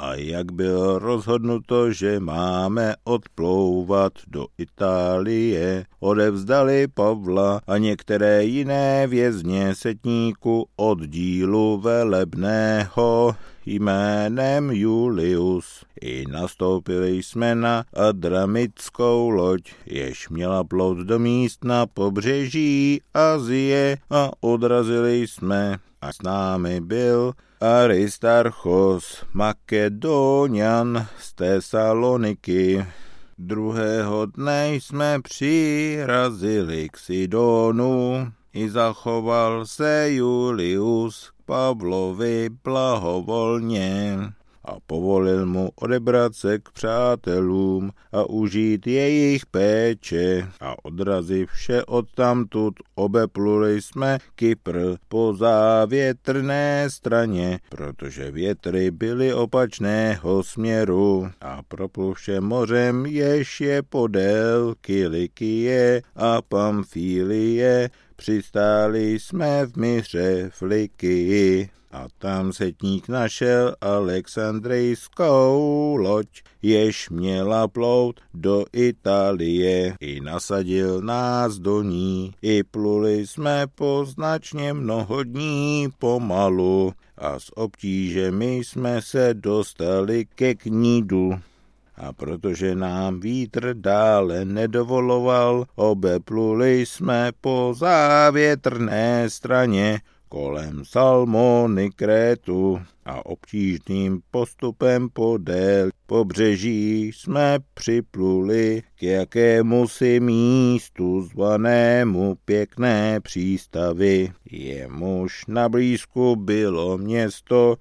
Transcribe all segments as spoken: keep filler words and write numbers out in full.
A jak bylo rozhodnuto, že máme odplouvat do Itálie, odevzdali Pavla a některé jiné vězně setníku oddílu velebného jménem Julius. I nastoupili jsme na adramickou loď, jež měla plout do míst na pobřeží Asie, a odrazili jsme, a s námi byl Aristarchos, Makedonian z Tesaloniky. Druhého dne jsme přirazili k Sidonu, i zachoval se Julius k Pavlovi blahovolně a povolil mu odebrat se k přátelům a užít jejich péče, a odrazив vše odtamtud, obepluli jsme Kypr po závětrné straně, protože větry byly opačného směru, a propluvše mořem, jež je podél Kilikie a Pamfílie, přistáli jsme v Myře v Likii. A tam setník našel alexandrijskou loď, jež měla plout do Itálie, i nasadil nás do ní. I pluli jsme po značně mnoho dní pomalu a s obtížemi jsme se dostali ke Knídu. A protože nám vítr dále nedovoloval, obepluli jsme po závětrné straně kolem Salmony Krétu a obtížným postupem podél pobřeží jsme připluli k jakémusi místu zvanému Pěkné přístavy. Jemuž na blízku bylo město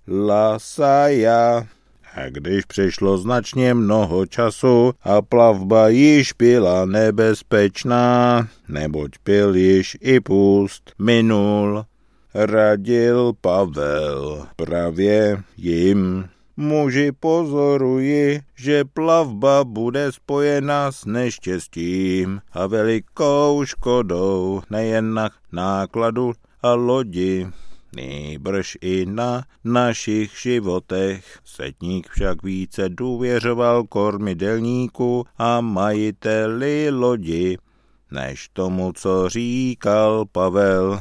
Lasaja. A když přešlo značně mnoho času a plavba již byla nebezpečná, neboť byl již i půst minul, radil Pavel právě jim: muži, pozoruji, že plavba bude spojena s neštěstím a velikou škodou nejen na nákladu a lodi, nýbrž i na našich životech. Setník však více důvěřoval kormidelníku a majiteli lodi, než tomu, co říkal Pavel.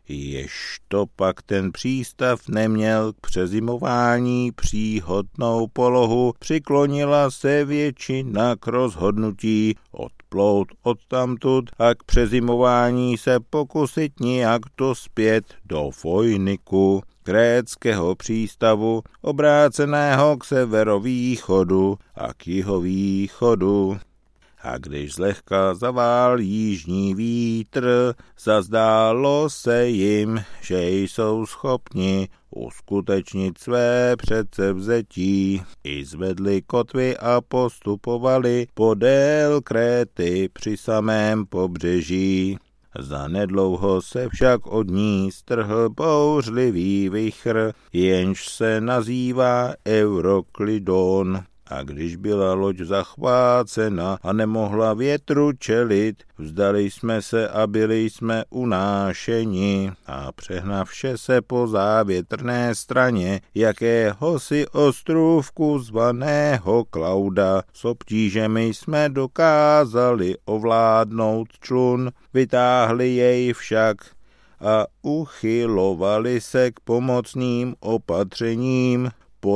Ježto pak ten přístav neměl k přezimování příhodnou polohu, přiklonila se většina k rozhodnutí odplout odtamtud a k přezimování se pokusit nějak dospět do Fojniku, krétského přístavu, obráceného k severovýchodu a k jihovýchodu. A když zlehka zavál jižní vítr, zazdálo se jim, že jsou schopni uskutečnit své předsevzetí. I zvedli kotvy a postupovali podél Kréty při samém pobřeží. Zanedlouho se však od ní strhl bouřlivý vichr, jenž se nazývá Euroklidon. A když byla loď zachvácena a nemohla větru čelit, vzdali jsme se a byli jsme unášeni. A přehnavše se po závětrné straně jakéhosi ostrůvku zvaného Klauda, s obtížemi jsme dokázali ovládnout člun, vytáhli jej však a uchylovali se k pomocným opatřením,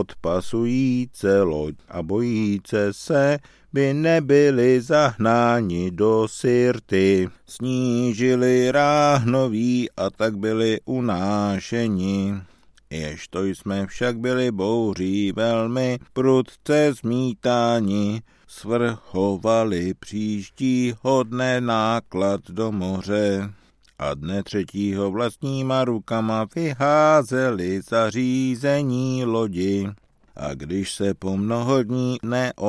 podpasujíce loď a bojíce se, by nebyli zahnáni do Syrty. Snížili ráhnoví a tak byli unášeni. Ježto jsme však byli bouří velmi prudce zmítáni, svrhovali příštího dne náklad do moře. A dne třetího vlastníma rukama vyházeli zařízení lodi. A když se po mnoho dní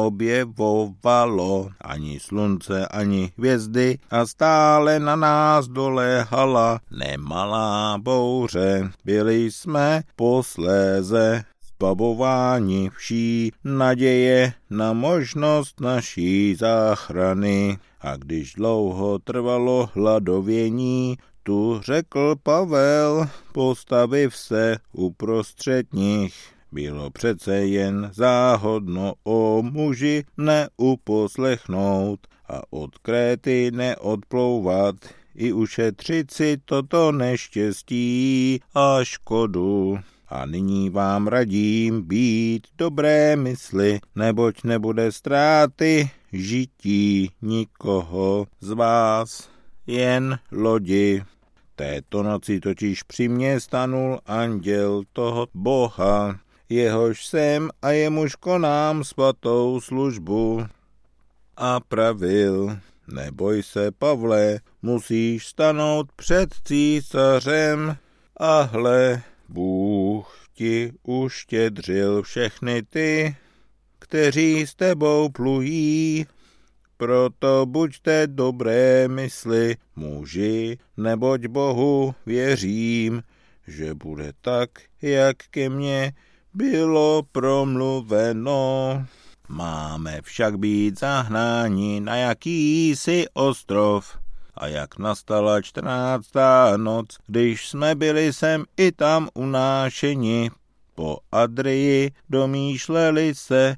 neobjevovalo ani slunce, ani hvězdy a stále na nás doléhala nemalá bouře, byli jsme posléze zbavováni vší naděje na možnost naší záchrany. A když dlouho trvalo hladovění, tu řekl Pavel, postaviv se uprostřed nich: Bylo přece jen záhodno o muži neuposlechnout a od Kréty neodplouvat, i ušetřit si toto neštěstí a škodu. A nyní vám radím být dobré mysli, neboť nebude ztráty žití nikoho z vás, jen lodi. Této noci totiž při mně stanul anděl toho Boha, jehož jsem a jemuž konám svatou službu. A pravil: neboj se, Pavle, musíš stanout před císařem, a hle, Bůh ti uštědřil všechny ty, kteří s tebou plují. Proto buďte dobré mysli, muži, neboť Bohu věřím, že bude tak, jak ke mně bylo promluveno. Máme však být zahnáni na jakýsi ostrov. A jak nastala čtrnáctá noc, když jsme byli sem i tam unášeni, po Adrii domýšleli se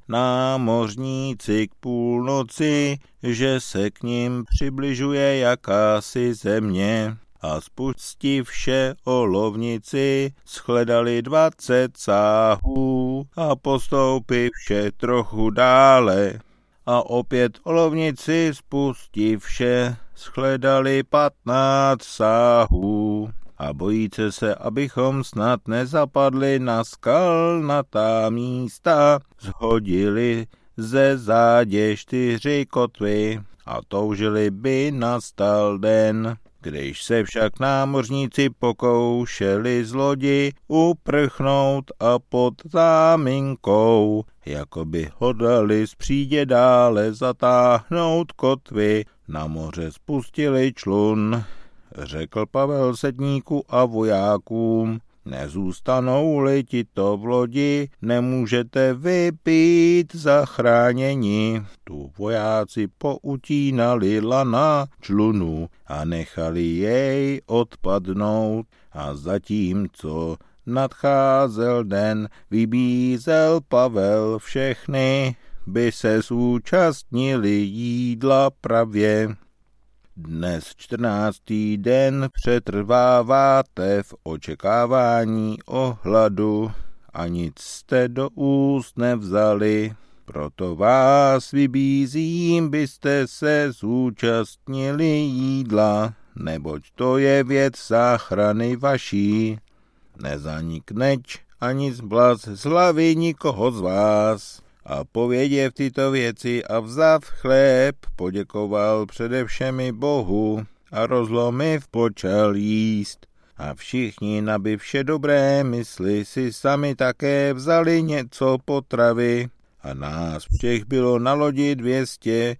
námořníci k půlnoci, že se k nim přibližuje jakási země. A spustivše o lovnici shledali dvacet sáhů a postoupivše trochu dále. A opět o lovnici spustivše shledali patnáct sáhů. A bojíce se, abychom snad nezapadli na skalnatá místa, zhodili ze zádě čtyři kotvy a toužili by nastal den. Když se však námořníci pokoušeli z lodi uprchnout a pod záminkou, jako by hodlali z přídě dále zatáhnout kotvy, na moře spustili člun. Řekl Pavel setníku a vojákům: nezůstanou-li tito v lodi, nemůžete vy být zachráněni. Tu vojáci poutínali lana člunu a nechali jej odpadnout. A zatímco nadcházel den, vybízel Pavel všechny, by se zúčastnili jídla pravě. Dnes čtrnáctý den přetrváváte v očekávání o hladu a nic jste do úst nevzali. Proto vás vybízím, byste se zúčastnili jídla, neboť to je věc záchrany vaší. Nezanikneč ani zblaz z hlavy nikoho z vás. A pověděv tyto věci a vzav chléb, poděkoval přede všemi Bohu a rozlomiv počal jíst. A všichni nabyv vše dobré mysli si sami také vzali něco potravy. A nás všech bylo na lodi dvěstě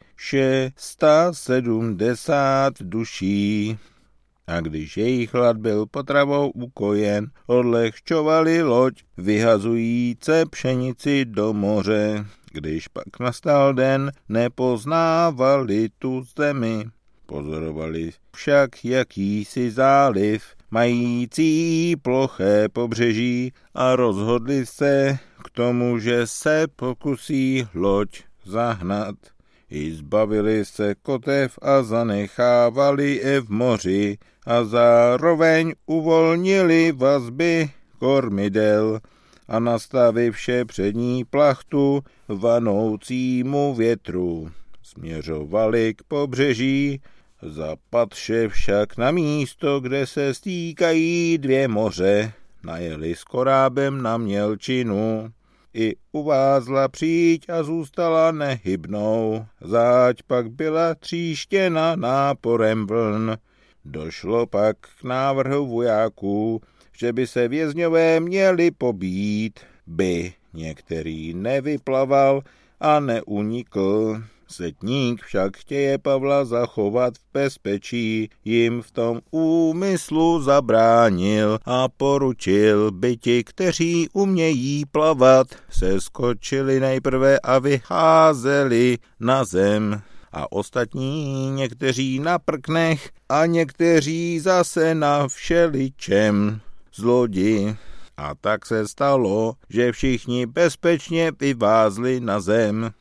sedmdesát duší. A když jejich hlad byl potravou ukojen, odlehčovali loď, vyhazujíce pšenici do moře. Když pak nastal den, nepoznávali tu zemi. Pozorovali však jakýsi záliv, mající ploché pobřeží, a rozhodli se k tomu, že se pokusí loď zahnat. I zbavili se kotev a zanechávali je v moři a zároveň uvolnili vazby kormidel a nastavivše přední plachtu vanoucímu větru. Směřovali k pobřeží, zapadše však na místo, kde se stýkají dvě moře, najeli s korábem na mělčinu. I uvázla příď a zůstala nehybnou, záď pak byla tříštěna náporem vln. Došlo pak k návrhu vojáků, že by se vězňové měli pobít, by některý nevyplaval a neunikl. Setník však chtěje Pavla zachovat v bezpečí, jim v tom úmyslu zabránil a poručil, by ti, kteří umějí plavat, se skočili nejprve a vycházeli na zem. A ostatní někteří na prknech a někteří zase na všeličem z lodi. A tak se stalo, že všichni bezpečně vyvázli na zem.